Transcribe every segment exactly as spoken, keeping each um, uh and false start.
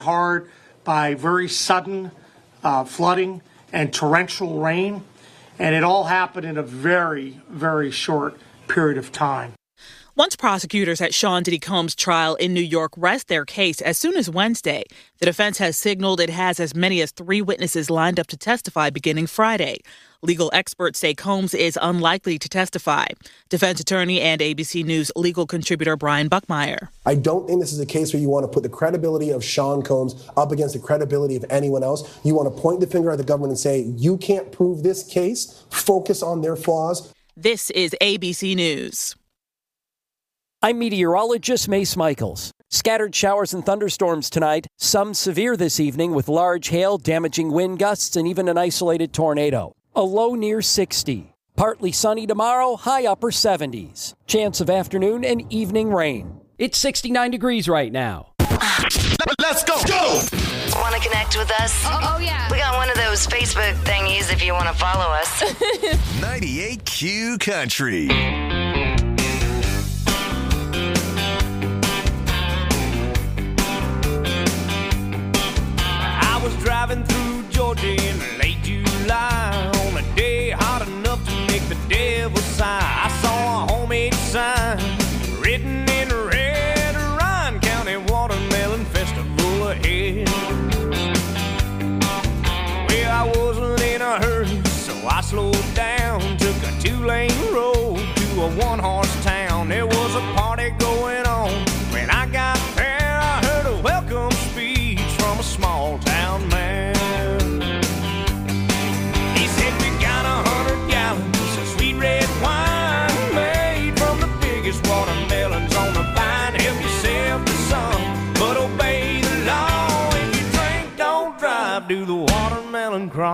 hard by very sudden uh, flooding and torrential rain, and it all happened in a very, very short period of time. Once prosecutors at Sean Diddy Combs' trial in New York rest their case as soon as Wednesday, the defense has signaled it has as many as three witnesses lined up to testify beginning Friday. Legal experts say Combs is unlikely to testify. Defense attorney and A B C News legal contributor Brian Buckmeyer. I don't think this is a case where you want to put the credibility of Sean Combs up against the credibility of anyone else. You want to point the finger at the government and say, you can't prove this case. Focus on their flaws. This is A B C News. I'm meteorologist Mace Michaels. Scattered showers and thunderstorms tonight, some severe this evening with large hail, damaging wind gusts, and even an isolated tornado. A low near sixty. Partly sunny tomorrow, high upper seventies. Chance of afternoon and evening rain. It's sixty-nine degrees right now. Let's go! Go! Want to connect with us? Oh, oh, yeah. We got one of those Facebook thingies if you want to follow us. ninety-eight Q Country. I was driving through Georgia in late July on a day hot enough to make the devil sigh. I saw a homemade sign written in red, Ryan County Watermelon Festival ahead. Well, I wasn't in a hurry, so I slowed down, took a two-lane road to a one-horse town. There was a party going on. When I got there, I heard a welcome speech from a small town man. He said, we got a hundred gallons of sweet red wine made from the biggest watermelons on the vine. Help yourself to some, but obey the law. If you drink, don't drive, do the watermelon crawl.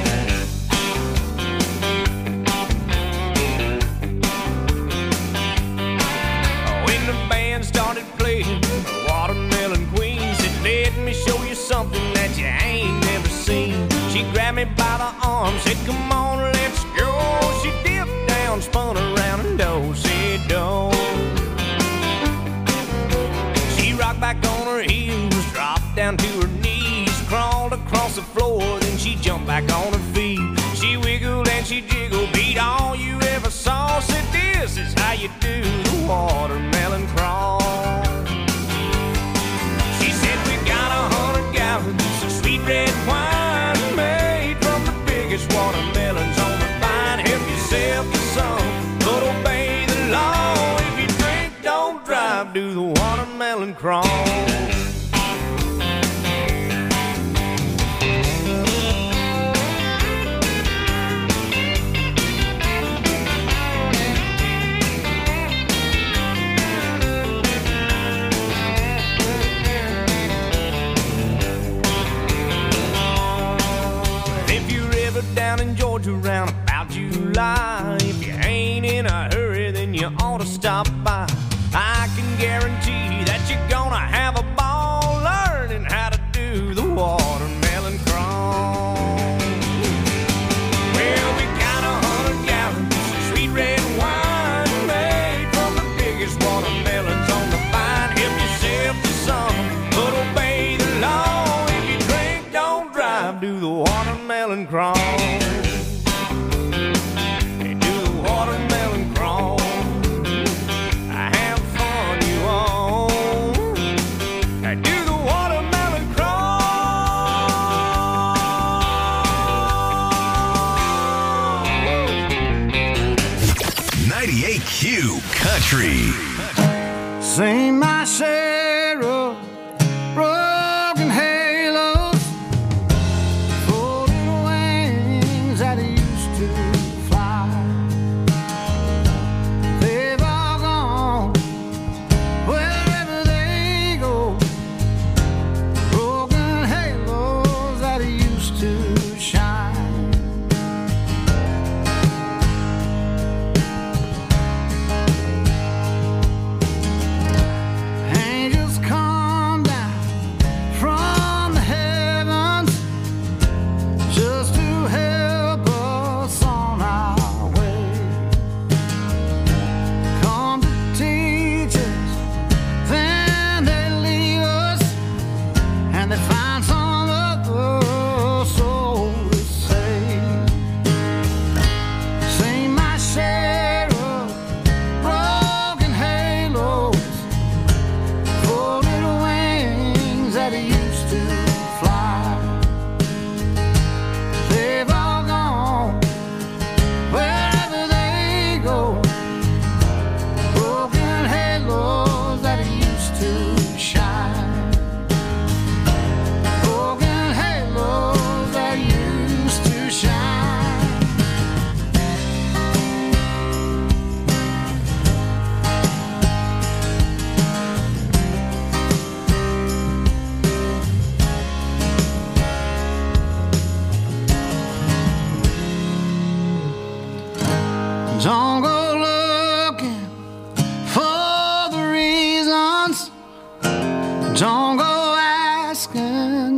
When the band started playing the Watermelon Queen, said, let me show you something that you ain't never seen. She grabbed me by the arm, said, come on, let's go. She dipped down, spun around, and do-si-do. She rocked back on her heels, dropped down to her knees, crawled across the floor, then she jumped back on her feet. She wiggled and she jiggled, beat all you ever saw. Said, this is how you do the watermelon crawl. She said, we got a hundred gallons of sweet red wine made from the biggest watermelons on the vine. Help yourself to some, but obey the law. If you drink, don't drive, do the watermelon crawl. Down in Georgia around about July, if you ain't in a hurry, then you ought to stop by. I can guarantee that you're gonna have a ball learning how to do the watermelon crawl. Well, we got a hundred gallons of sweet red wine made from the biggest watermelons on the vine. Help yourself to some, but obey the law. If you drink, don't drive, do the watermelon crawl. ninety-eight Q Country. Sing my share of broken halos, folding wings that used to fly. They've all gone wherever they go. Broken halos that used to shine.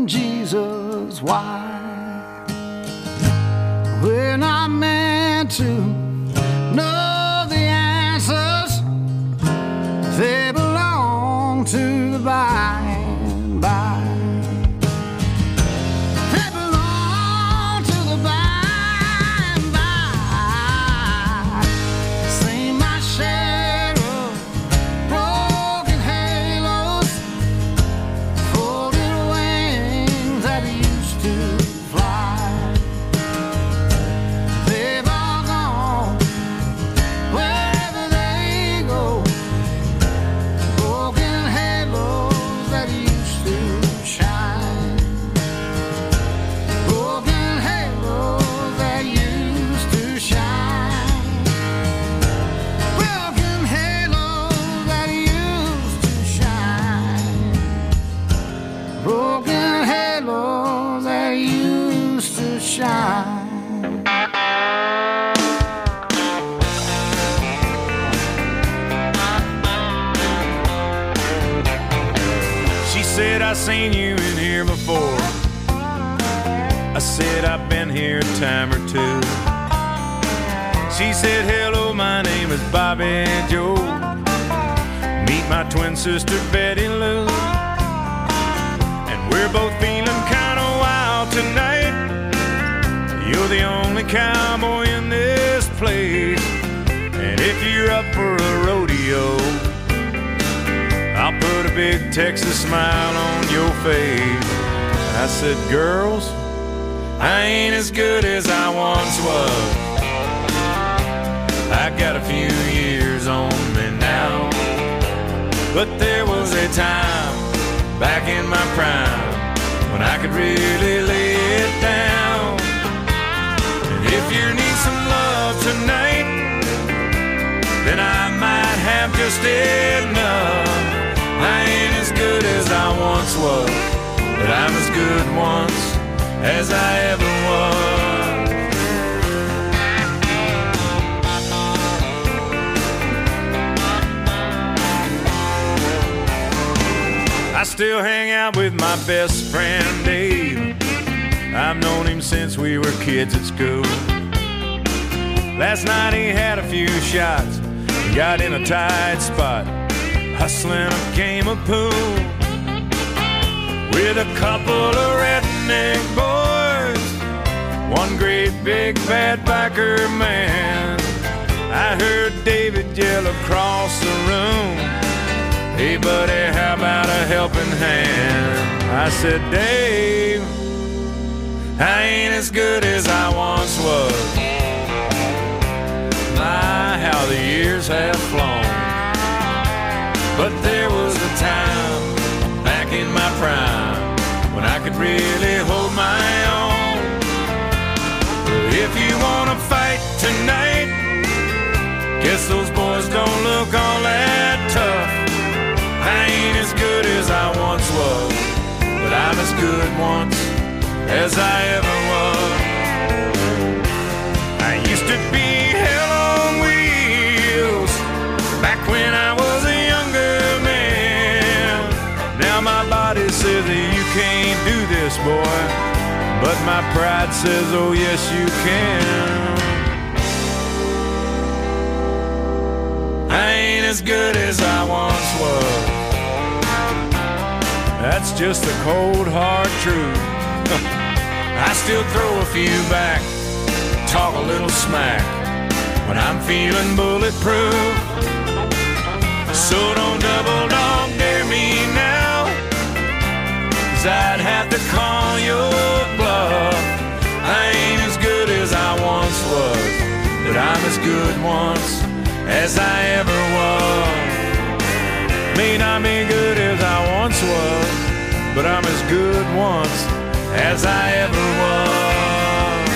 asking Jesus why. We're not meant to know the answers. They belong to the by and by. They belong to the by and by. Seen my share of broken halos, folded wings that used to fly. They've all gone wherever they go. Broken halos that used to shine. Broken halos that used to shine. Broken halos that used to shine. Broken halos that used to shine. She said, I seen you in here before. I said, I've been here a time or two. She said, hello, my name is Bobby Joe. Meet my twin sister, Betty Lou. And we're both feeling kind of wild tonight. You're the only cowboy in this place. And if you're up for a rodeo, I'll put a big Texas smile on your face. I said, girls, I ain't as good as I once was. I got a few years on me now. But there was a time back in my prime when I could really lay it down. And if you need some love tonight, then I might have just enough. I ain't as good as I once was, but I'm as good once as I ever was. I still hang out with my best friend Dave. I've known him since we were kids at school. Last night he had a few shots and got in a tight spot, hustling a game of pool with a couple of redneck boys, one great big bad biker man. I heard David yell across the room, hey buddy, how about a helping hand? I said, Dave, I ain't as good as I once was. My, how the years have flown. But there was a time back in my prime when I could really hold my own. If you wanna fight tonight, guess those boys don't look all that tough. I ain't as good as I once was, but I'm as good once as I ever was. I used to be hell on wheels back when I was a younger man. Now my body says that you can't do this, boy, but my pride says, oh yes you can. I ain't as good as I once was. That's just the cold hard truth. I still throw a few back, talk a little smack when I'm feeling bulletproof. So don't double dog dare me now, 'cause I'd have to call your bluff. I ain't as good as I once was, but I'm as good once as I ever was. May not be good as I once was, but I'm as good once as I ever was.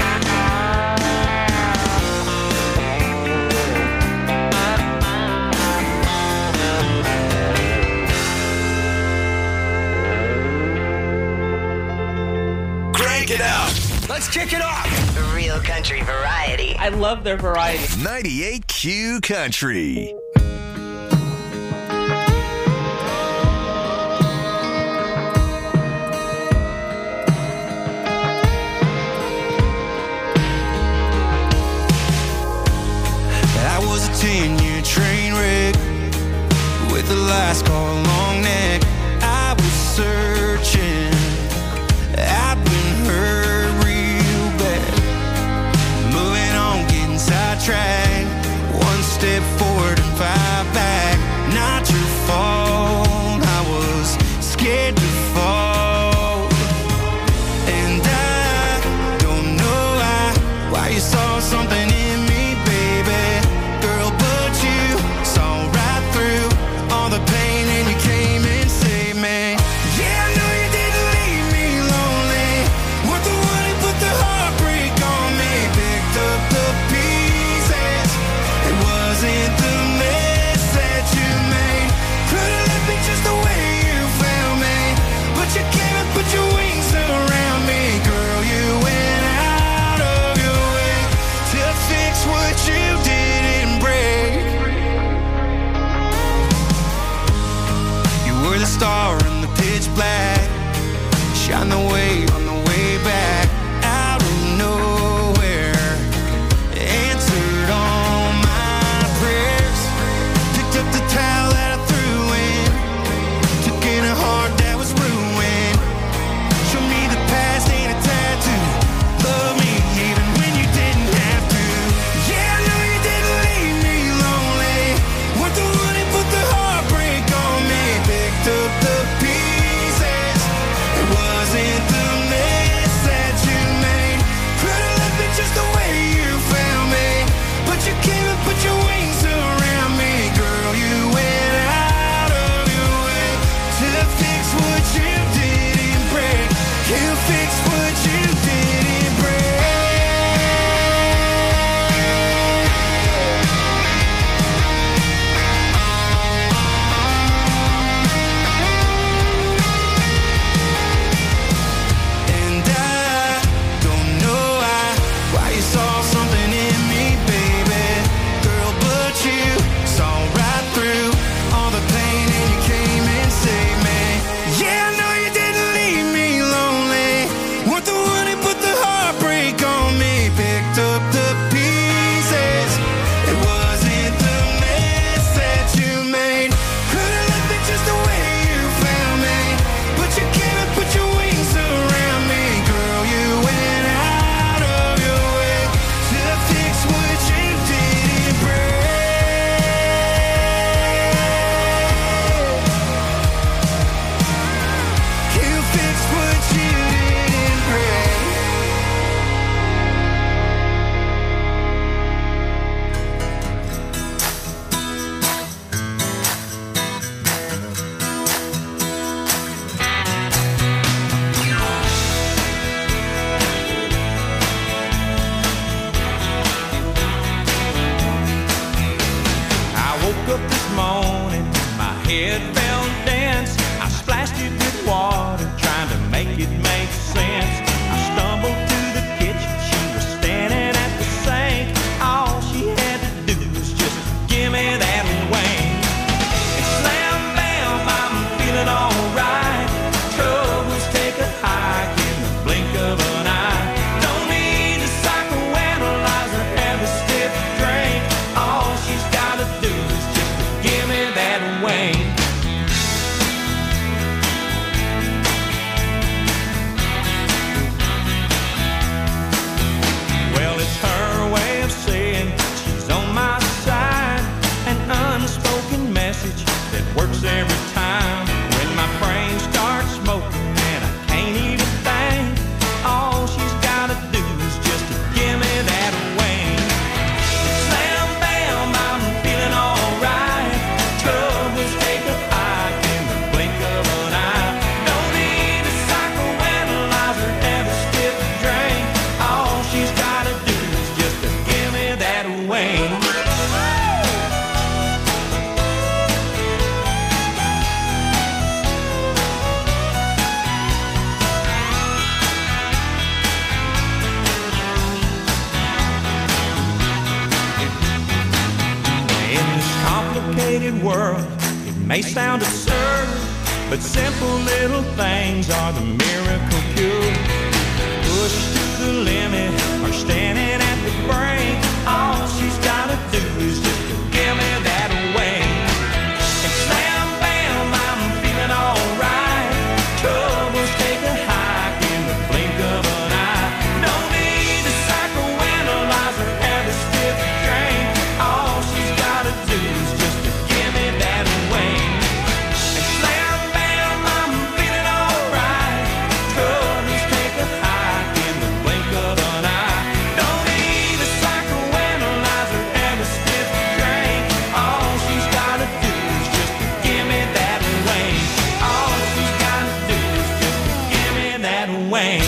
Crank it up. Let's kick it off. Real country variety. I love their variety. ninety-eight Q Country. Lascar long neck. I was searching, I've been hurt real bad. Moving on, getting sidetracked. One step forward and five back. Not your fault, I was scared to fall. And I don't know why, why you saw something in me, baby. Girl, but you saw right through all the pain and you came and saved me. Yeah, I know you didn't leave me lonely. Weren't the one who put the heartbreak on me. Picked up the pieces, it wasn't the mess that you made. Could've left me just the way you found me, but you came and put your wings around me. Girl, you went out of your way to fix what you didn't break. You were the star in the pitch black, shine the way on the way back. Out of nowhere, answered all my prayers. Picked up the towel that I threw in, took in a heart that was ruined. Show me the past ain't a tattoo. Love me even when you didn't have to. Yeah, I know you didn't leave me lonely. Weren't the one who put the heartbreak on me. Picked up the pieces, it wasn't the mess that you made. Could've left me just the way you found me, but you came and put your wings around me. Girl, you went out of your way to fix what you didn't break. You fixed what you didn't break. And I don't know why, why you saw something in me, baby. Girl, but you saw right through all the pain and you came and saved me. Yeah, I know you didn't leave me lonely. Weren't the one who put the heartbreak on me. Picked up the pieces, it wasn't the mess that you made. Could've left me just the way you found me, but you came and put your wings around me. Girl, you went out of your way to fix what you didn't break. You fixed what you didn't break. I woke up this morning, my head felt dense. I splashed it with water, trying to make it make sense. I stumbled to the kitchen, she was standing at the sink. All she had to do was just give me that wing. And slam bam, I'm feeling alright. Troubles take a hike in the blink of an eye. Don't need to psychoanalyze or have a stiff drink. All she's gotta do is just give me that wing. Well, it's her way of saying she's on my side. An unspoken message that works every time. When my brain starts smoking and I can't even think, all she's gotta do is just give me that wing. Slam bam, I'm feeling alright. Troubles take a hike in the blink of an eye. Don't need to psychoanalyze or have a stiff drink. All she's gotta do is just give me that wing. In this complicated world, it may sound absurd, but simple little things are the miracle cure. Pushed to the limit or standing at the brink, all she's gotta do is just give me that wing. And slam bam, wang.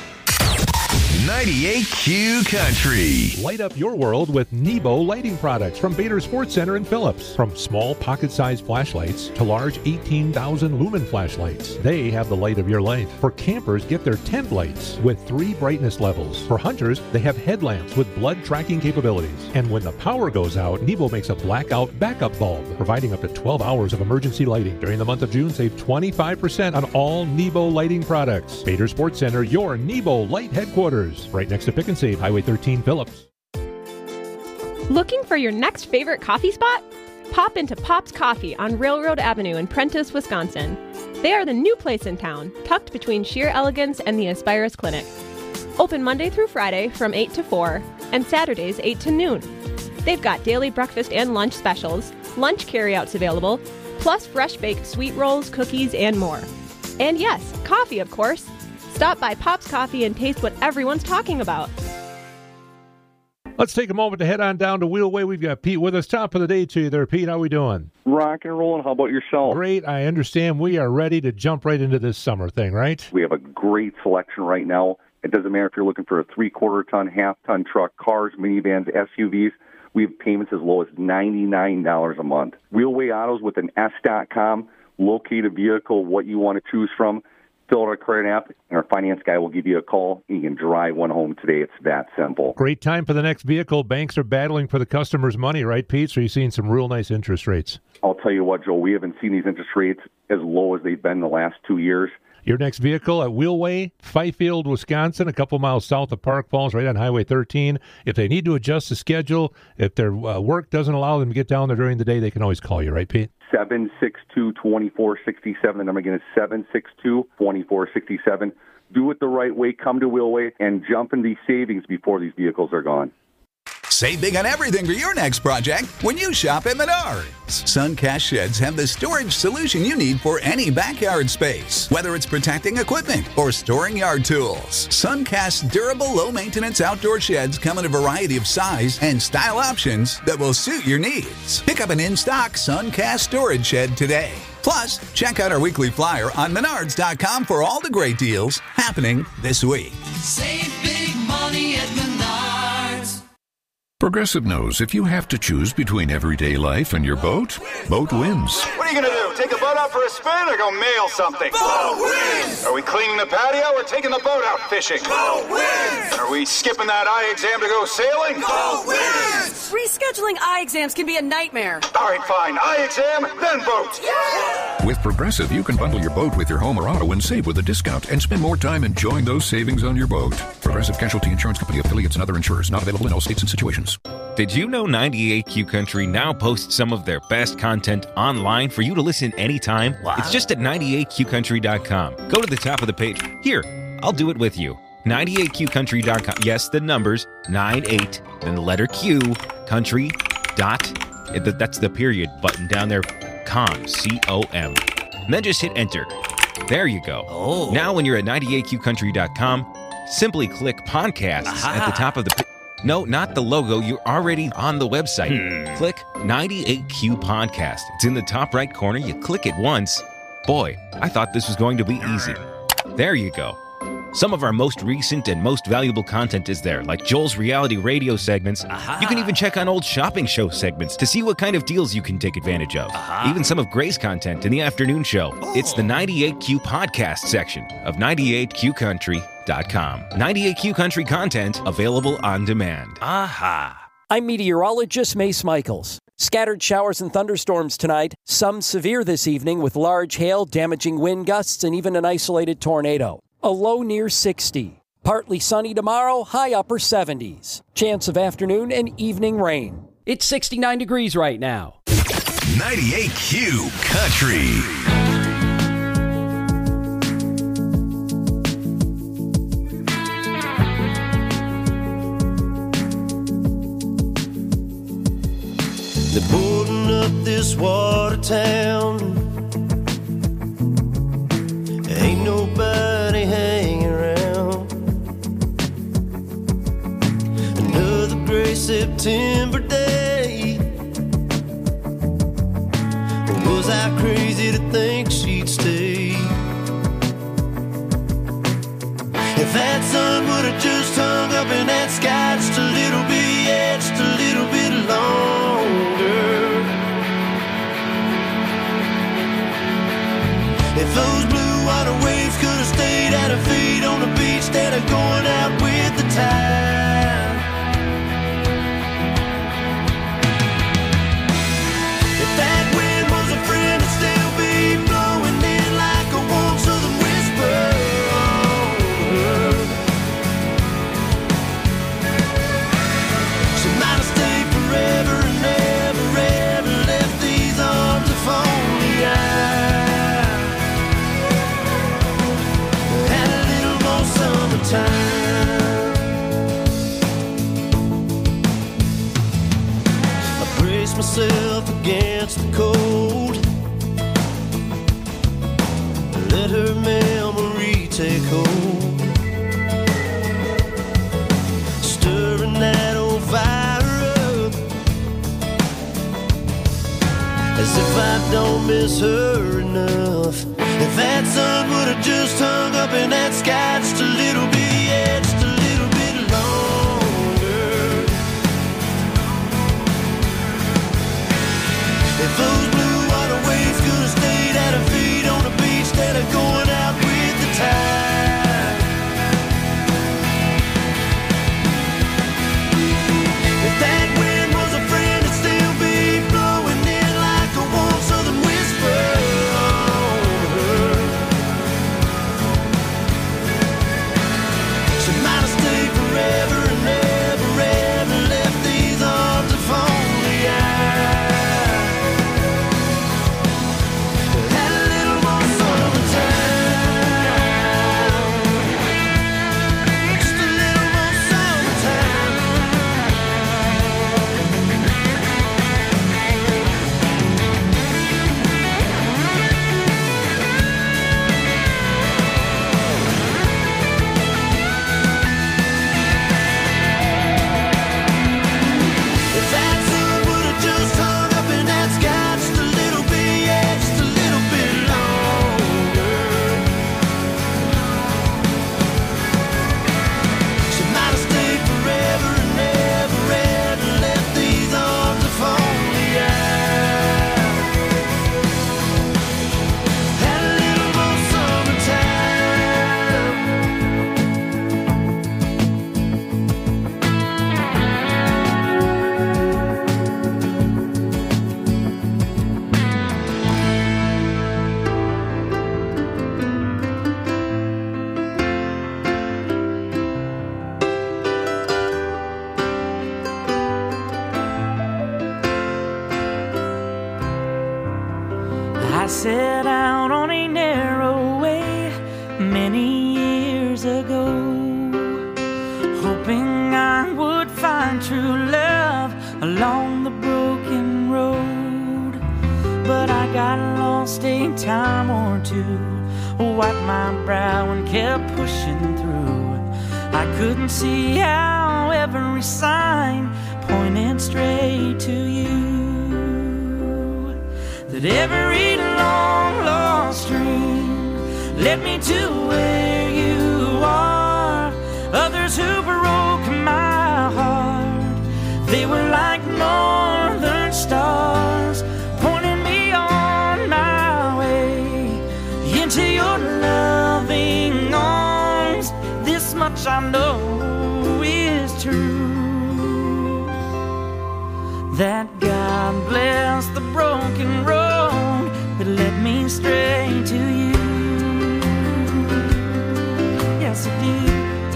ninety-eight Q Country. Light up your world with Nebo lighting products from Bader Sports Center in Phillips. From small pocket-sized flashlights to large eighteen thousand lumen flashlights, they have the light of your life. For campers, get their tent lights with three brightness levels. For hunters, they have headlamps with blood tracking capabilities. And when the power goes out, Nebo makes a blackout backup bulb, providing up to twelve hours of emergency lighting. During the month of June, save twenty-five percent on all Nebo lighting products. Bader Sports Center, your Nebo light headquarters. Right next to Pick and Save, Highway thirteen, Phillips. Looking for your next favorite coffee spot? Pop into Pop's Coffee on Railroad Avenue in Prentice, Wisconsin. They are the new place in town, tucked between Sheer Elegance and the Aspirus Clinic. Open Monday through Friday from eight to four, and Saturdays eight to noon. They've got daily breakfast and lunch specials, lunch carryouts available, plus fresh-baked sweet rolls, cookies, and more. And yes, coffee, of course. Stop by Pop's Coffee and taste what everyone's talking about. Let's take a moment to head on down to Wheelway. We've got Pete with us. Top of the day to you there, Pete. How we doing? Rock and rolling. How about yourself? Great. I understand we are ready to jump right into this summer thing, right? We have a great selection right now. It doesn't matter if you're looking for a three-quarter ton, half-ton truck, cars, minivans, S U Vs. We have payments as low as ninety-nine dollars a month. Wheelway Autos with an S dot com. Locate a vehicle, what you want to choose from. Fill out our credit app, and our finance guy will give you a call. You can drive one home today. It's that simple. Great time for the next vehicle. Banks are battling for the customer's money, right, Pete? So you're seeing some real nice interest rates. I'll tell you what, Joe, we haven't seen these interest rates as low as they've been the last two years. Your next vehicle at Wheelway, Fifield, Wisconsin, a couple miles south of Park Falls, right on Highway thirteen. If they need to adjust the schedule, if their uh, work doesn't allow them to get down there during the day, they can always call you, right, Pete? seven six two, two four six seven. The number again is seven six two, two four six seven. Do it the right way. Come to Wheelway and jump in these savings before these vehicles are gone. Save big on everything for your next project when you shop at Menards. Suncast Sheds have the storage solution you need for any backyard space, whether it's protecting equipment or storing yard tools. Suncast's durable, low-maintenance outdoor sheds come in a variety of size and style options that will suit your needs. Pick up an in-stock Suncast storage shed today. Plus, check out our weekly flyer on menards dot com for all the great deals happening this week. Save big money at Menards. Progressive knows if you have to choose between everyday life and your boat, boat wins. What are you going to do? Take the boat out for a spin or go mail something? Boat wins! Are we cleaning the patio or taking the boat out fishing? Boat wins! Are we skipping that eye exam to go sailing? Boat wins! Rescheduling eye exams can be a nightmare. All right, fine. Eye exam, then boat. Yeah! With Progressive, you can bundle your boat with your home or auto and save with a discount and spend more time enjoying those savings on your boat. Progressive Casualty Insurance Company, affiliates, and other insurers. Not available in all states and situations. Did you know ninety-eight Q Country now posts some of their best content online for you to listen anytime? Wow. It's just at ninety-eight q country dot com. Go to the top of the page. Here, I'll do it with you. ninety-eight q country dot com. Yes, the numbers, ninety-eight, then the letter Q, country, dot, that's the period button down there, com, C O M. And then just hit enter. There you go. Oh. Now when you're at ninety-eight q country dot com, simply click podcasts Aha. at the top of the page. No, not the logo. You're already on the website. Hmm. Click ninety-eight Q Podcast. It's in the top right corner. You click it once. Boy, I thought this was going to be easy. There you go. Some of our most recent and most valuable content is there, like Joel's reality radio segments. Aha. You can even check on old shopping show segments to see what kind of deals you can take advantage of. Aha. Even some of Gray's content in the afternoon show. Oh. It's the ninety-eight Q Podcast section of ninety-eight q country dot com. ninety-eight Q Country content available on demand. Aha. I'm meteorologist Mace Michaels. Scattered showers and thunderstorms tonight, some severe this evening with large hail, damaging wind gusts, and even an isolated tornado. A low near sixty. Partly sunny tomorrow, high upper seventies. Chance of afternoon and evening rain. It's sixty-nine degrees right now. ninety-eight Q Country. They're boarding up this water town. Ain't nobody hanging around. Another gray September day. Or was I crazy to think she'd stay? If that sun would have just hung up in that sky just a little bit, yeah, just a little bit longer. If those blue water waves could have stayed at her feet on the beach instead of going out with the tide. If that wind was a friend, it'd still be blowing in like a warm southern whisper. She might have stayed forever and never, ever left these arms if only I had a little more summertime. I brace myself against the cold, let her memory take hold, stirring that old fire up, as if I don't miss her enough. If that sun would have just hung up in that sky just a little bit, yeah, just a little bit longer. If those blue water waves could have stayed at her feet on the beach instead of going out with the tide. If that wind was a friend, it'd still be blowing in like a warm southern whisper. She might have stayed forever and never, ever left these arms if only I had a little more summertime. Just a little more summertime. If that sun would have just hung up in that sky just a little bit, yeah, just a little bit longer, she might have stayed forever and never, ever left these arms if only I had a little more summertime. I set out on a narrow way many years ago, hoping I would find true love along the broken road. But I got lost a time or two, wiped my brow and kept pushing through. I couldn't see how every sign pointed straight to you, that every long lost dream led me to where you are. Others who broke my heart, they were like northern stars, pointing me on my way into your loving arms. This much I know is true, that God bless the broken road that led me straight to you. Yes, it did.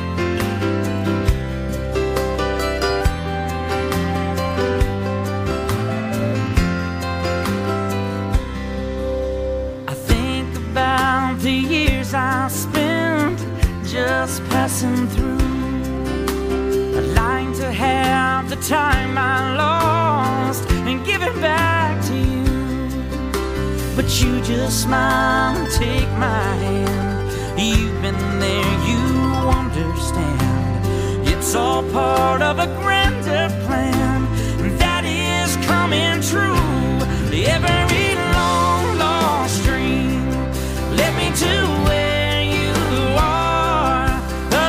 I think about the years I spent just passing through. I'd like to have the time I lost and give it back to you, but you just smile and take my hand. You've been there, you understand. It's all part of a grander plan that is coming true. Every long lost dream led me to where you are.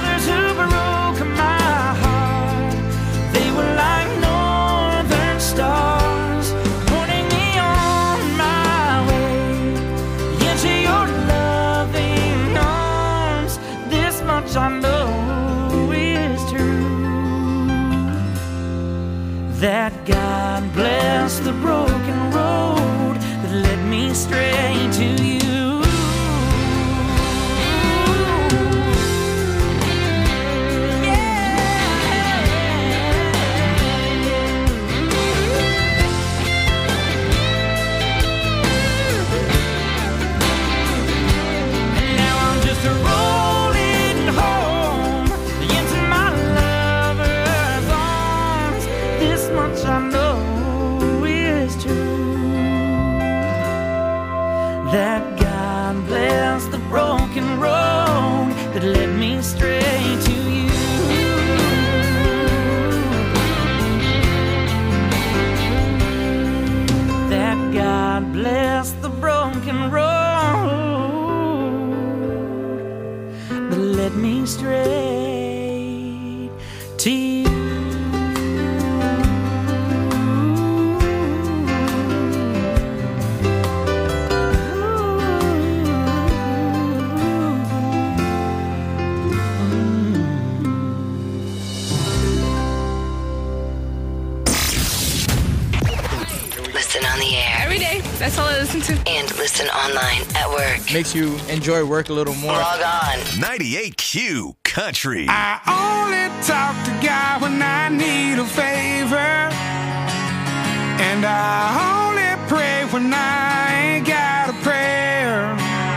much I know is true, that God bless the broken road that led me straight to you. That God bless the broken road that led me straight to you. That God bless the broken road that led me straight to you. That's all I listen to. And listen online at work. Makes you enjoy work a little more. Log on. ninety-eight Q Country. I only talk to God when I need a favor. And I only pray when I ain't got a prayer.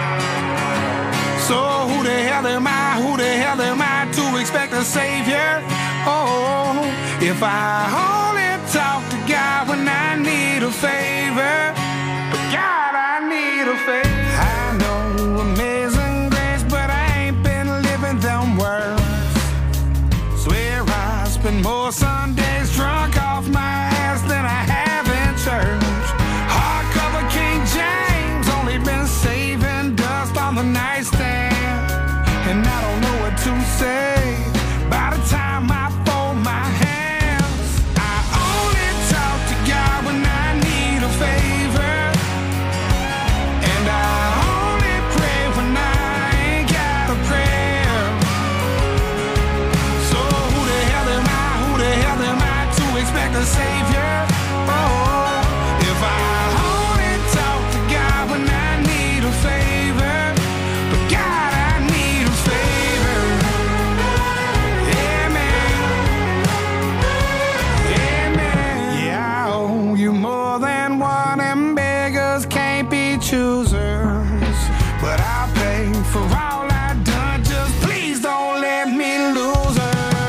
So who the hell am I? Who the hell am I to expect a savior? Oh, if I only talk to God when I need a favor. God, I need a favor. I know amazing grace, but I ain't been living them words. Swear I spend more Sundays drunk off my ass than I have in church. Hardcover King James, only been saving dust on the nightstand. And I don't know what to say by the time I fold my hands. I only talk to God when I need a favor. The Savior. Oh, if I only talk to God when I need a favor, but God, I need a favor. Amen. Amen. Yeah, I owe you more than one, and beggars can't be choosers. But I'll pay for all I've done. Just please don't let me lose her.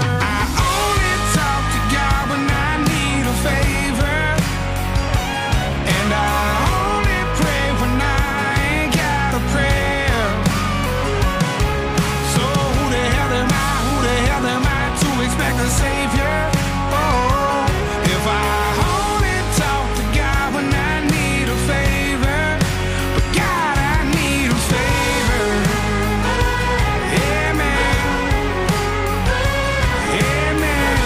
The Savior. Oh, if I only talk to God when I need a favor, but God, I need a favor. Amen. Amen.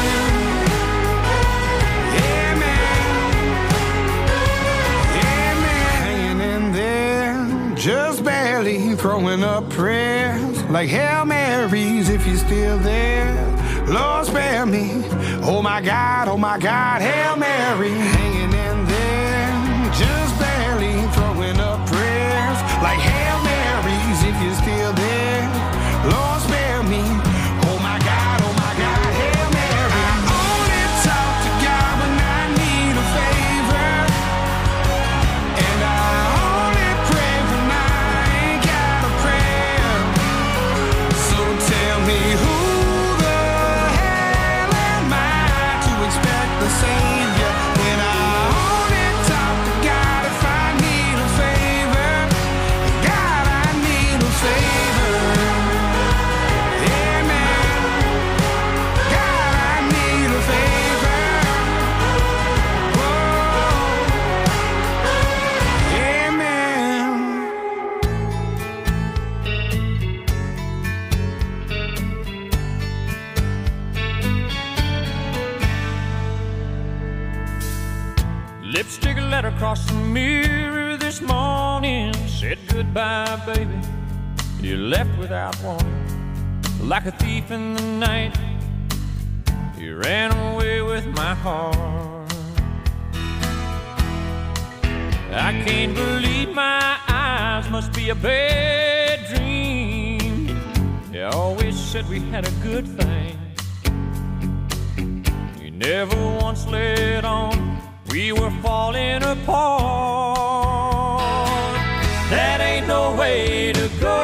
Amen. Hanging in there, just barely throwing up prayers like Hail Marys if you're still there. Lord, spare me. Oh my God, oh my God, Hail Mary. Hanging in there, just barely throwing up prayers like Hail Marys if you're still there. Lord, spare me. Oh my God, oh my God, Hail Mary. I only talk to God when I need a favor. And I only pray when I ain't got a prayer. So tell me who expect the Savior when I only talk to God if I need a favor. God, I need a favor. Amen. God, I need a favor. Lipstick letter across the mirror this morning said goodbye, baby. You left without warning. Like a thief in the night, you ran away with my heart. I can't believe my eyes, must be a bad dream. You always said we had a good thing. You never once let on we were falling apart. That ain't no way to go.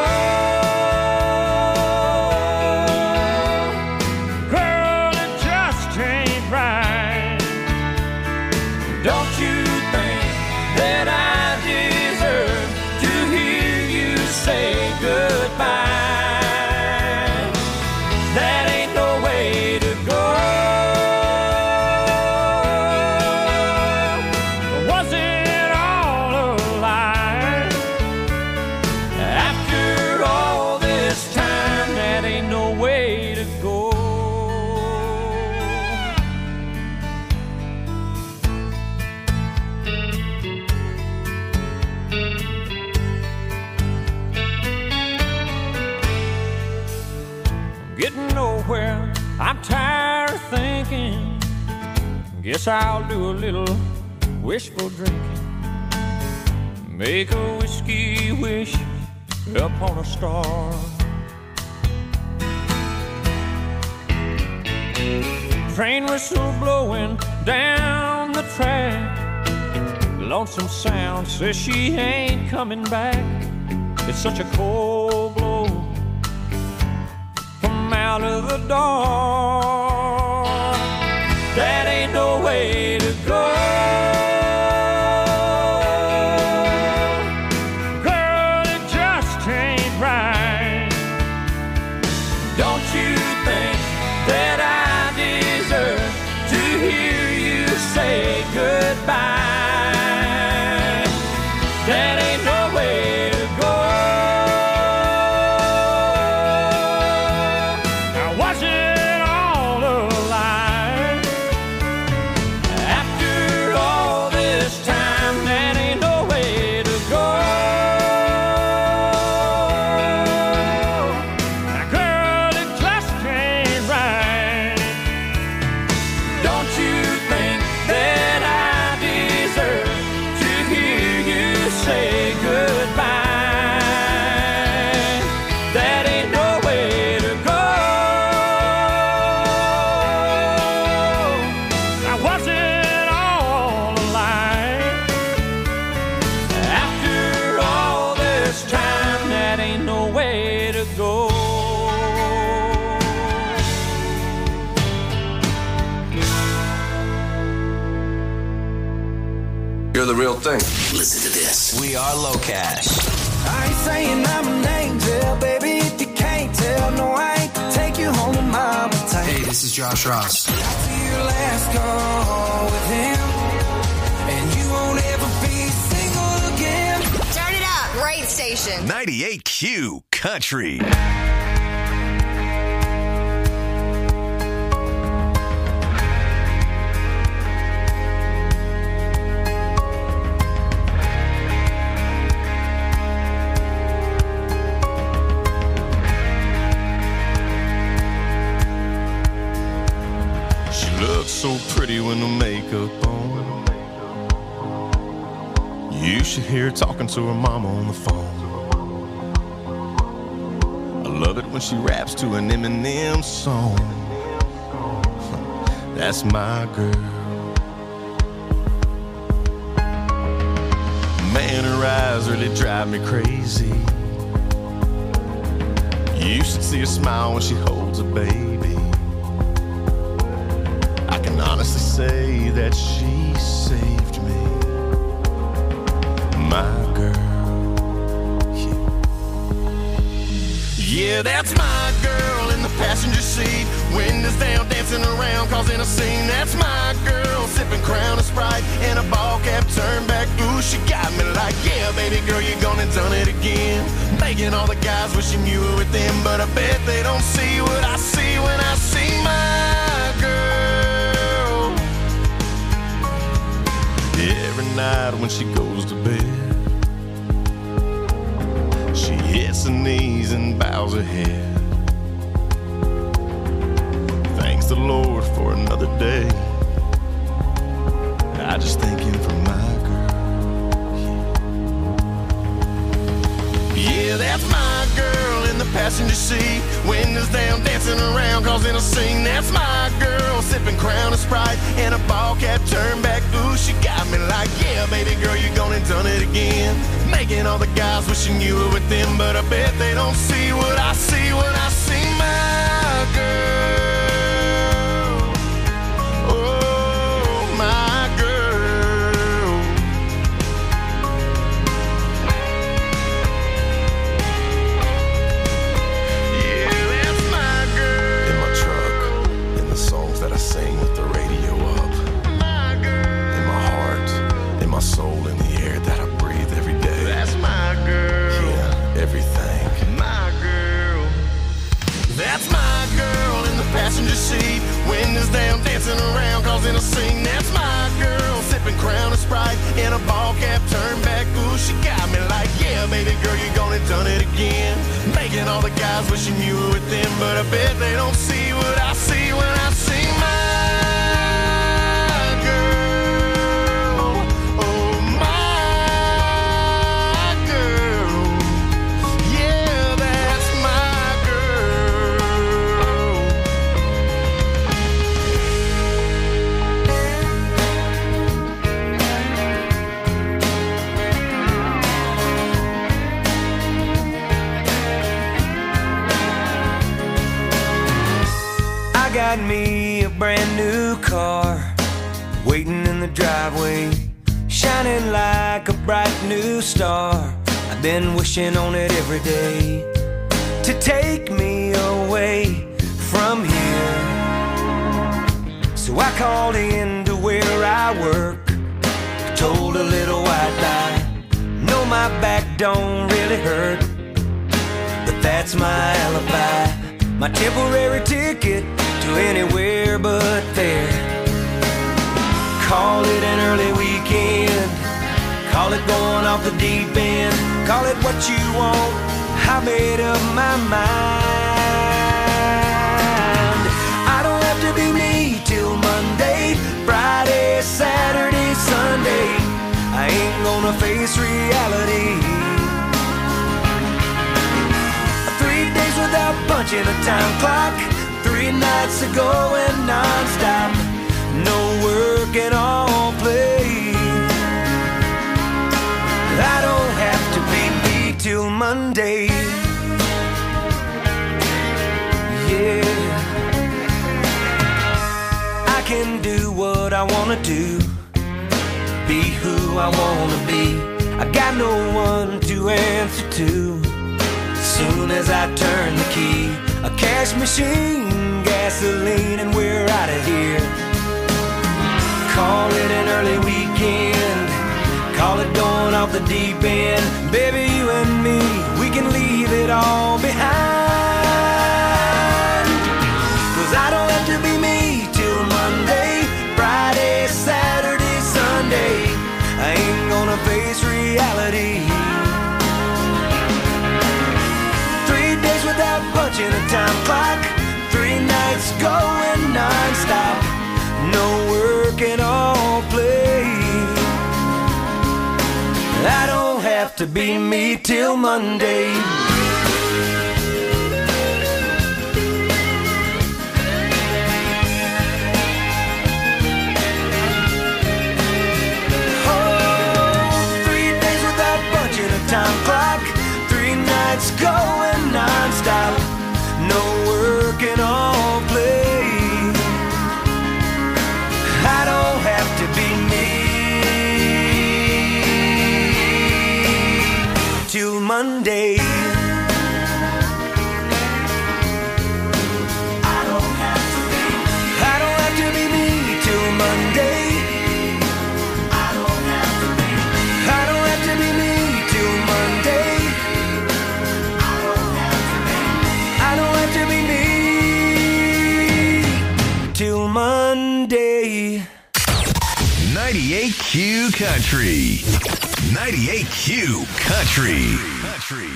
I'm tired of thinking. Guess I'll do a little wishful drinking. Make a whiskey wish upon a star. Train whistle blowing down the track. Lonesome Sound says she ain't coming back. It's such a cold blow out of the dark. That ain't no way to go. Girl, it just ain't right. Don't you think that I deserve to hear you say goodbye? That ain't no way to go. The real thing. Listen to this. We are Locash. I ain't saying I'm an angel, baby, if you can't tell. No, I ain't take you home to mama tight. Hey, this is Josh Ross. After your last call with him, and you won't ever be single again. Turn it up. Great station. ninety-eight Q Country. So pretty with no makeup on. You should hear her talking to her mama on the phone. I love it when she raps to an Eminem song. That's my girl. Man, her eyes really drive me crazy. You should see her smile when she holds a baby. Honestly say that she saved me, my girl. Yeah, yeah, that's my girl in the passenger seat. Windows down, dancing around, causing a scene. That's my girl, sipping Crown and Sprite and a ball cap turned back. Ooh, she got me like, yeah, baby girl, you gone and done it again. Making all the guys wishing you were with them, but I bet they don't see what I see when I see my girl. Every night when she goes to bed, she hits her knees and bows her head. Windows down, dancing around, causing a scene. That's my girl, sipping Crown and Sprite and a ball cap turned back. Ooh, she got me like, yeah, baby girl, you gone and done it again. Making all the guys wishing you were with them, but I bet they don't see what I see when I see my girl. Oh, my girl. Yeah, that's my girl. In my truck, in the songs that I sing with the radio up. My girl. In my heart, in my soul, in the air that I breathe every day. That's my girl. Yeah, everything. My girl. That's my girl in the passenger seat. Windows down, dancing around, causing a scene. That's my girl, sipping Crown and Sprite in a ball cap turned back. Ooh, she got me like, yeah, baby girl, you gone and done it again. Making all the guys wishing you were with them, but I bet they don't see what I see when I see my girl. Oh, my girl. Yeah, that's my girl. I got me a brand new car, waiting in the driveway, shining like a bright new star. I've been wishing on it every day to take me away from here. So I called in to where I work, told a little white lie. No, my back don't really hurt, but that's my alibi, my temporary ticket to anywhere but there. Call it an early weekend, call it going off the deep end, call it what you want, I made up my mind. I don't have to be me till Monday, Friday, Saturday, Sunday. I ain't gonna face reality. Three days without punching a time clock, three nights of going non-stop, no work and all play. I don't have to be me till Monday. Yeah, I can do what I wanna do, be who I wanna be. I got no one to answer to. Soon as I turn the key, a cash machine, gasoline, and we're out of here. Call it an early weekend, call it going off the deep end. Baby, you and me, we can leave it all behind. Cause I don't have to be me till Monday, Friday, Saturday, Sunday. I ain't gonna face reality. Three days without punching a time clock, three nights going non-stop, no work and all play. I don't have to be me till Monday. Time clock, three nights going non-stop, no work and all play. I don't have to be me till Monday. I don't have to be I don't have to be me till Monday. I don't have to be I don't have to be me till Monday. I don't have to be I don't have to be me till Monday. ninety-eight Q Country. ninety-eight Q Country. Country.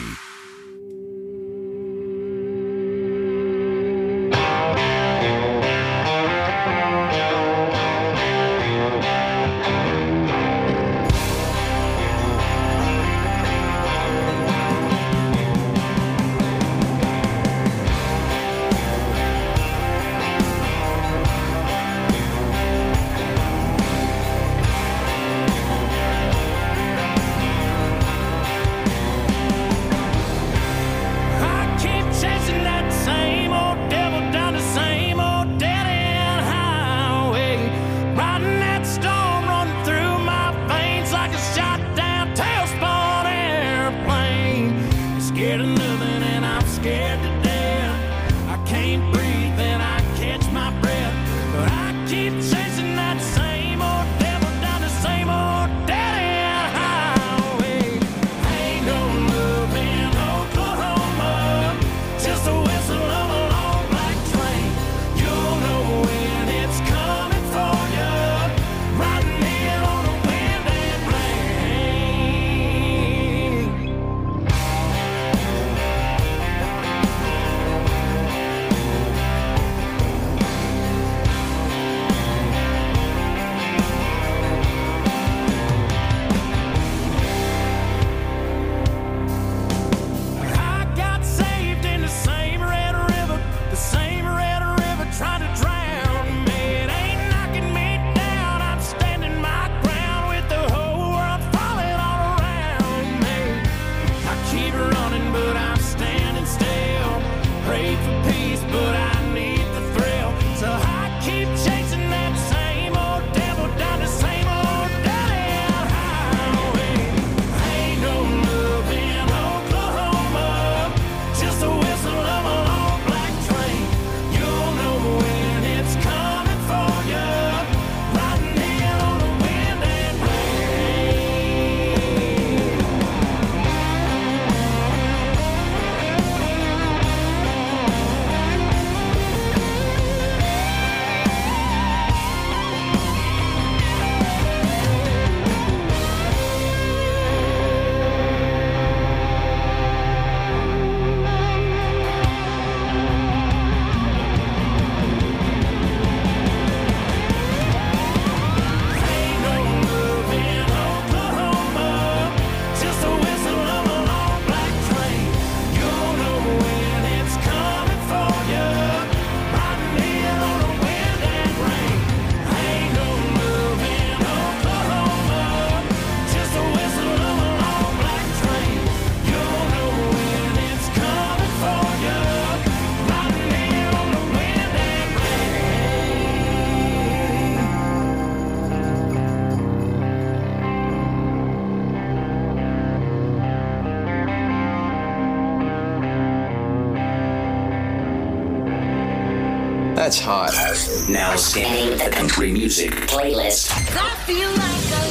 That's hot. Now scanning the country music playlist. I feel like a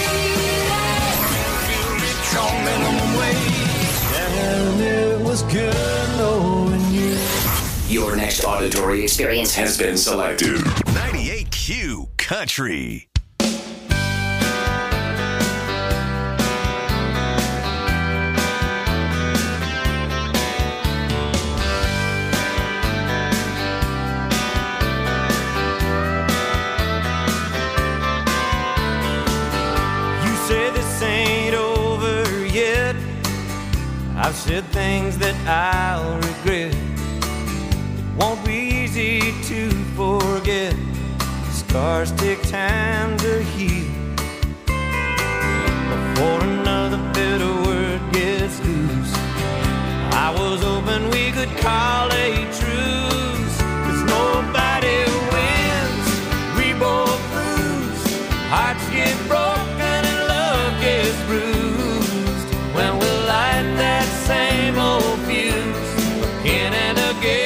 lady. On minimum wage. And it was good knowing you. Your next auditory experience has been selected. ninety-eight Q Country. I've said things that I'll regret. It won't be easy to forget. Scars take time to heal. Before another bitter word gets loose, I was hoping we could call a truce. 'Cause nobody wins, we both lose. Hearts get broken and love gets bruised. When we light that same old fuse again and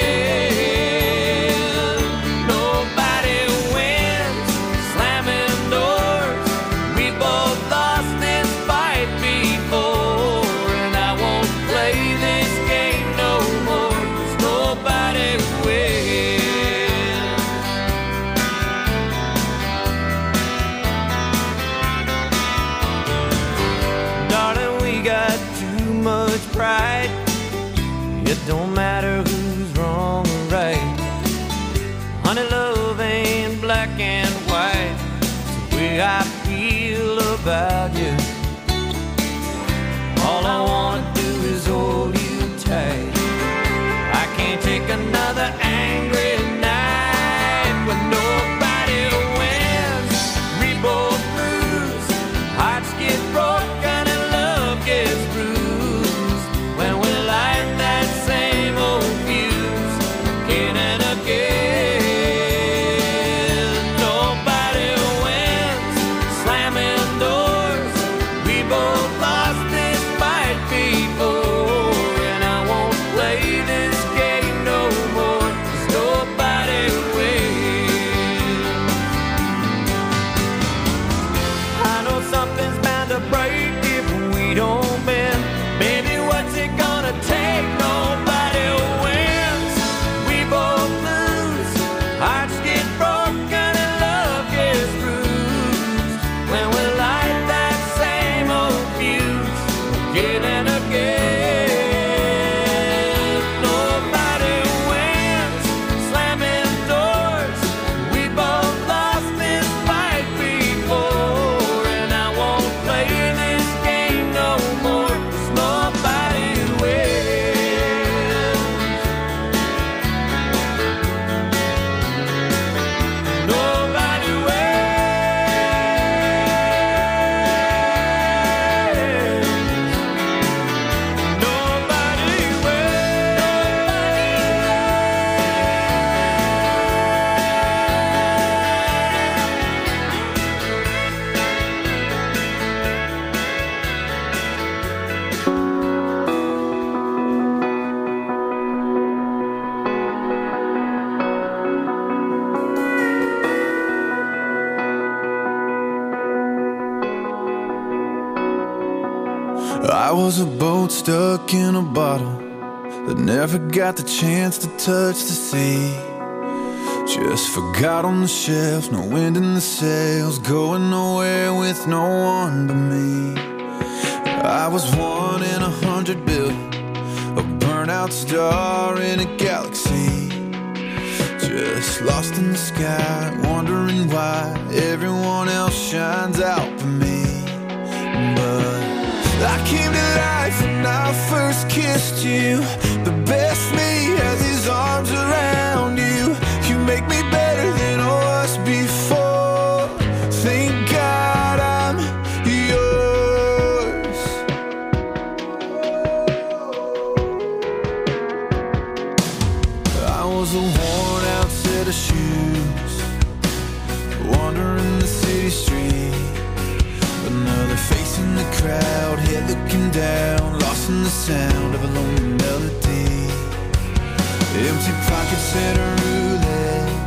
again. Nobody wins, slamming doors. We both lost this fight before, and I won't play this game no more. 'Cause nobody wins. Darling, we got too much pride. It don't matter who's wrong or right. Honey, love ain't black and white. It's the way I feel about you. All I wanna do is hold you tight. I can't take another angry night when nobody wins. We both lose. Hearts get broken and love gets bruised. When we light that same old fuse again and again. Nobody wins, slamming doors. We both lost this fight before, and I won't play this game no more. 'Cause nobody wins. I know something's bound to break if we don't bend. Baby, what's it gonna take? Nobody wins. We both lose. Hearts get broken and love gets bruised. When we light that same old fuse again and again. Nobody wins, slamming doors. We both lost this fight before, and I won't play this game no more. 'Cause nobody wins. Nobody wins. Nobody I was a boat stuck in a bottle that never got the chance to touch the sea. Just forgot on the shelf, no wind in the sails, going nowhere with no one but me. I was one in a hundred billion, a burnout star in a galaxy. Just lost in the sky, wondering why everyone else shines out for me. But I came to life when I first kissed you. The best me has his arms around you. You make me better than I was before. Thank God I'm yours. I was a worn out set of shoes, wandering the city street. Another face in the crowd, head looking down, lost in the sound of a lonely melody. Empty pockets and a roulette,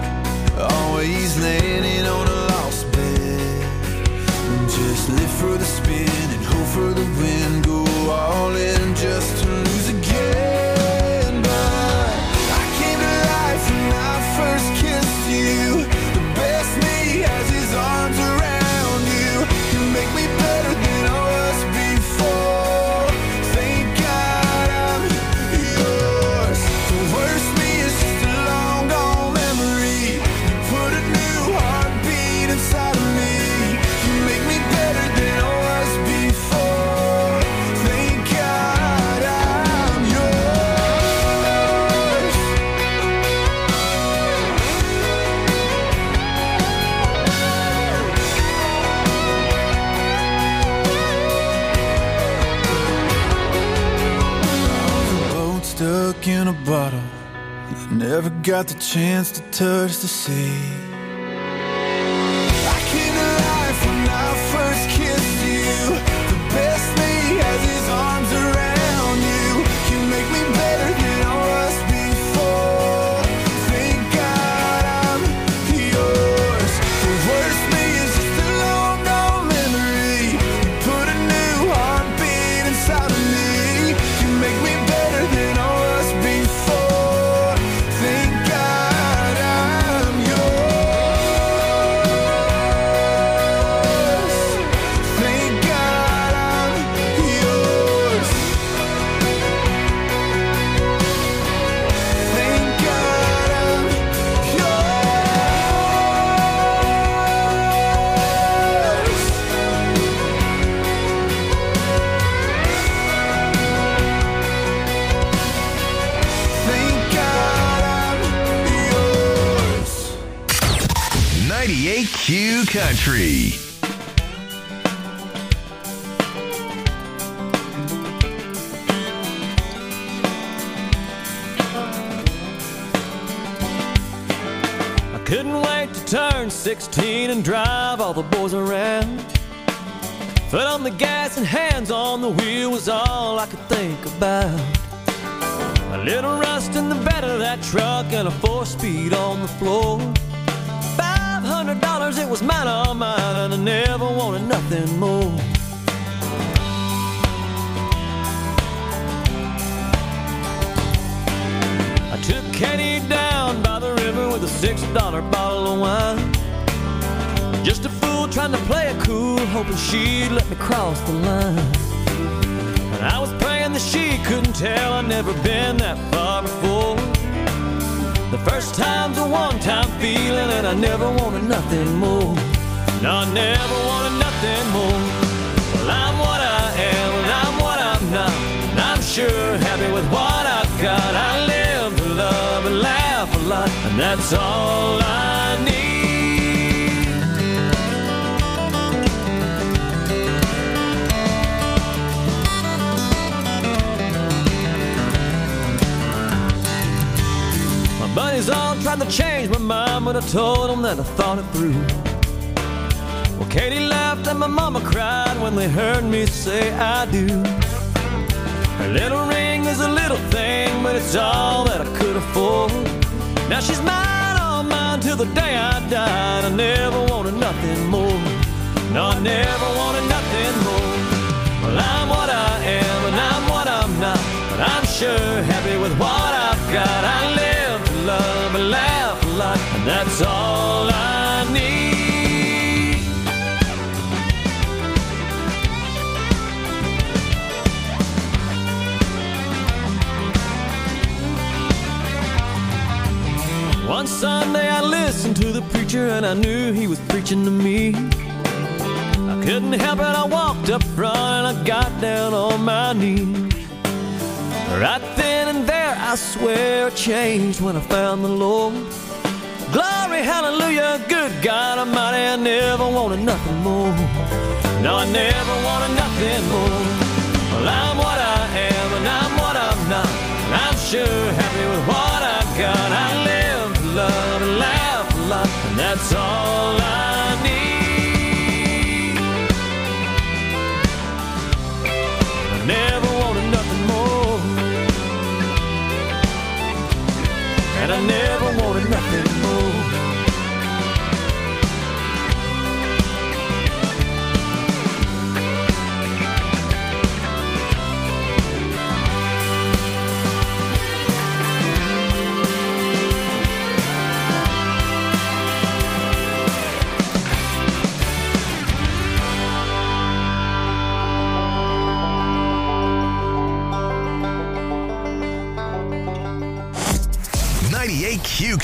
he's landing on a lost bed. Just live for the spin and hope for the win. Go all in just to lose again. But I came to life when I first kissed you. The best me has his arms around you. You make me better than I was before. Thank God I'm yours. The worst me is just a long gone memory. You put a new heartbeat inside of me. You make me better than I was before. Thank God I'm yours. The boat stuck in a bottle that never got the chance to touch the sea. I came to life when I first kissed you. The best me has his arms around you. You make me better than I was before. Thank God I'm yours. The worst me is just a long gone memory. You put a new heartbeat inside of me. You make me better than I was before. Thank God I'm yours. Thank God I'm yours. Thank God I'm Thank God I'm yours. ninety-eight Q Country. I couldn't wait to turn sixteen and drive all the boys around. Foot on the gas and hands on the wheel was all I could think about. A little rust in the bed of that truck and a four-speed on the floor. Five hundred dollars, it was mine, all mine, and I never wanted nothing more. I took Katie down by the river with a six dollar bottle of wine. Just a fool trying to play it cool, hoping she'd let me cross the line. And I was praying that she couldn't tell I'd never been that far before. The first time's a one-time feeling, and I never wanted nothing more. No, I never wanted nothing more. Well, I'm what I am, and I'm what I'm not. And I'm sure happy with what I've got. I live to love and laugh a lot, and that's all I need. Buddies all tried to change my mind, but I told them that I thought it through. Well, Katie laughed and my mama cried when they heard me say I do. Her little ring is a little thing, but it's all that I could afford. Now she's mine, all mine, till the day I died. I never wanted nothing more. No, I never wanted nothing more. Well, I'm what I am, and I'm what I'm not. But I'm sure happy with what I've got. I live to love and laugh a lot, and that's all I need. One Sunday I listened to the preacher, and I knew he was preaching to me. I couldn't help it, I walked up front and I got down on my knees. Right then and there, I swear, it changed when I found the Lord. Glory, hallelujah, good God Almighty, I never wanted nothing more. No, I never wanted nothing more. Well, I'm what I am, and I'm what I'm not. And I'm sure happy with what I've got. I live to love and laugh a lot, and that's all I need. I never wanted nothing more. And I never wanted nothing more.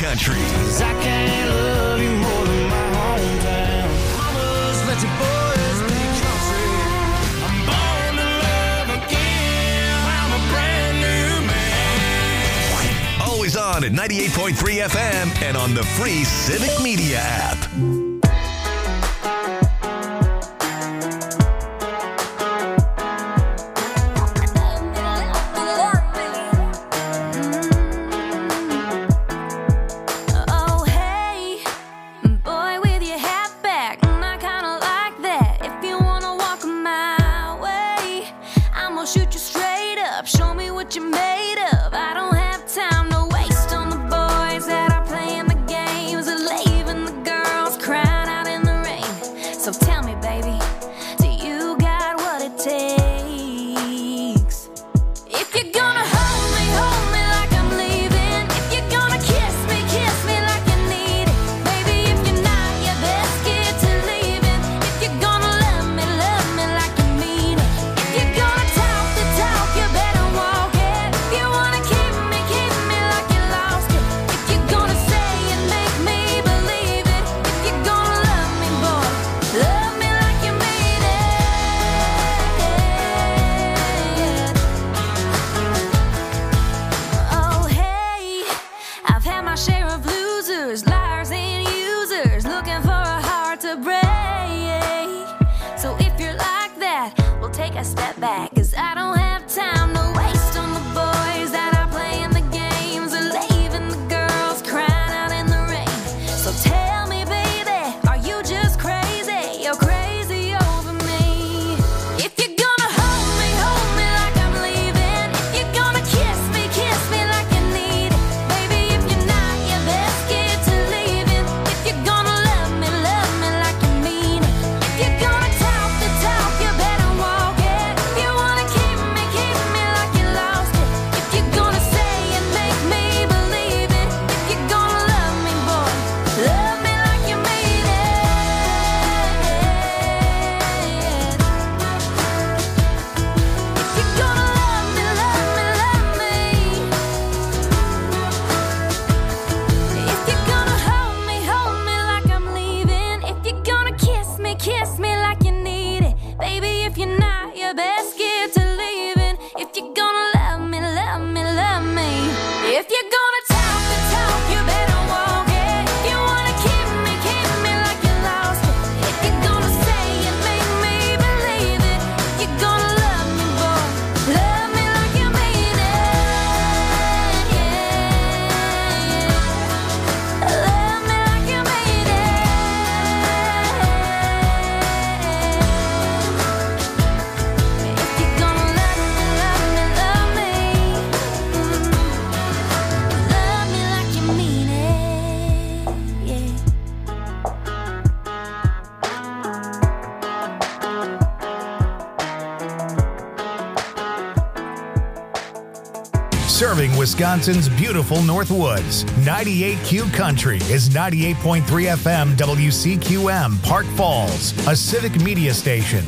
Country. Cause I can't love you more than my hometown. Mamas, let your boys be country. I'm born to love again. I'm a brand new man. Always on at ninety-eight point three F M and on the free Civic Media app. Serving Wisconsin's beautiful North Woods. ninety-eight Q Country is ninety-eight point three F M W C Q M, Park Falls, a Civic Media station.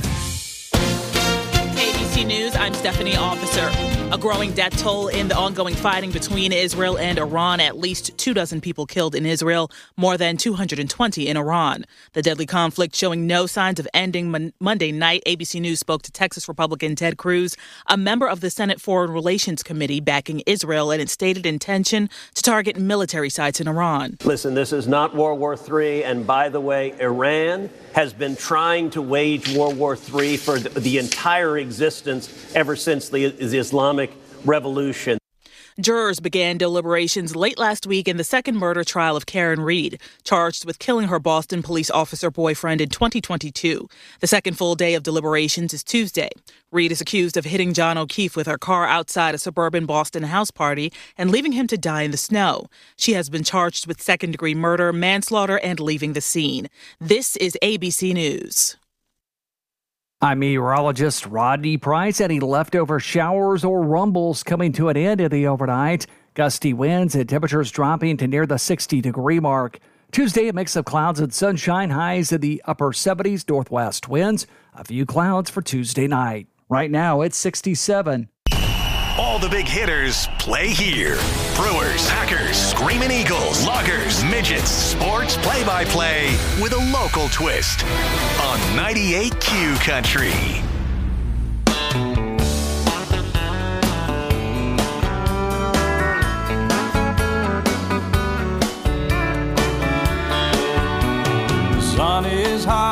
A B C News, I'm Stephanie Officer. A growing death toll in the ongoing fighting between Israel and Iran. At least two dozen people killed in Israel, more than two hundred twenty in Iran. The deadly conflict showing no signs of ending. Mon- Monday night, A B C News spoke to Texas Republican Ted Cruz, a member of the Senate Foreign Relations Committee backing Israel and its stated intention to target military sites in Iran. Listen, this is not World War Three. And by the way, Iran has been trying to wage World War Three for the, the entire existence ever since the, the Islamic Revolution. Jurors began deliberations late last week in the second murder trial of Karen Reed, charged with killing her Boston police officer boyfriend in twenty twenty-two. The second full day of deliberations is Tuesday. Reed is accused of hitting John O'Keefe with her car outside a suburban Boston house party and leaving him to die in the snow. She has been charged with second-degree murder, manslaughter, and leaving the scene. This is A B C News. I'm meteorologist Rodney Price. Any leftover showers or rumbles coming to an end in the overnight. Gusty winds and temperatures dropping to near the sixty-degree mark. Tuesday, a mix of clouds and sunshine, highs in the upper seventies, northwest winds. A few clouds for Tuesday night. Right now, it's sixty-seven. All the big hitters play here. Brewers, Packers, Screamin' Eagles, Loggers, Midgets, sports play-by-play with a local twist on ninety-eight Q Country. The sun is high.